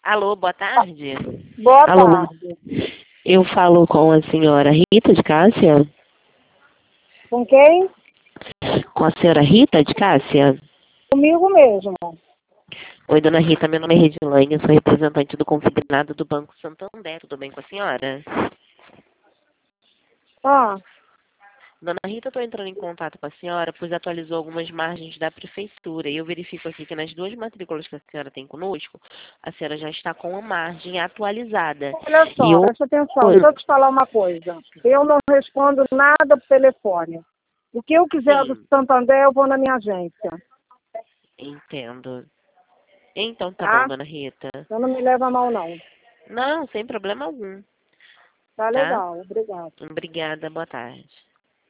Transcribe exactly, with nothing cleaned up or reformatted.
Alô, boa tarde. Boa Alô, tarde. eu falo com a senhora Rita de Cássia? Com quem? Com a senhora Rita de Cássia? Comigo mesmo. Oi, dona Rita, meu nome é Redilane, eu sou representante do consignado do Banco Santander. Tudo bem com a senhora? Ah, Dona Rita, estou entrando em contato com a senhora, pois atualizou algumas margens da prefeitura. E eu verifico aqui que nas duas matrículas que a senhora tem conosco, a senhora já está com a margem atualizada. olha E só, o... presta atenção, deixa eu te falar uma coisa. Eu não respondo nada por telefone. O que eu quiser do Sim, Santander, eu vou na minha agência, entendo. Então tá bom, tá? dona Rita. Então não me leva a mal, não. Não, sem problema algum, Tá tá? legal, obrigada. Obrigada, boa tarde.